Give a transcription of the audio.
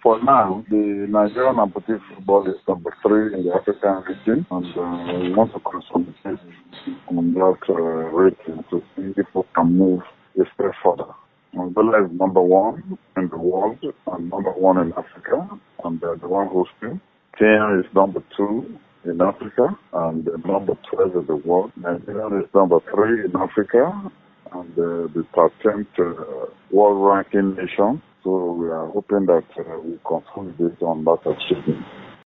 For now, the Nigerian amputee football is number 3 in the African region, and we want to consolidate on that rating to see if we can move a step further. Angola is number 1 in the world and number 1 in Africa, and they're the one hosting. Kenya is number 2 in Africa and number 12 in the world. Nigeria is number 3 in Africa and the 13th world ranking nation. So we are hoping that we consolidate on that achievement.